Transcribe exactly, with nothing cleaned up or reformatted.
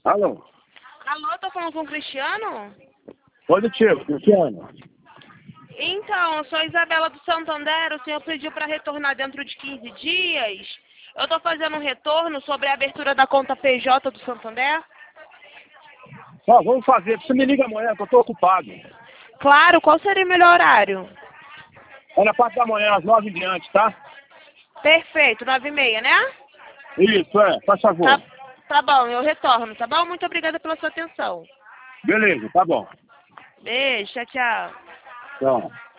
Alô? Alô, tô falando com o Cristiano? Positivo, Cristiano. Então, eu sou a Isabela do Santander, o senhor pediu para retornar dentro de quinze dias. Eu tô fazendo um retorno sobre a abertura da conta P J do Santander. Ó, vamos fazer. Você me liga amanhã, que eu tô ocupado. Claro, qual seria o melhor horário? É na parte da manhã, às nove em diante, tá? Perfeito, nove e meia, né? Isso, é. Faz favor. Tá, tá bom, eu retorno, tá bom? Muito obrigada pela sua atenção. Beleza, tá bom. Beijo, tchau, tchau. Tchau.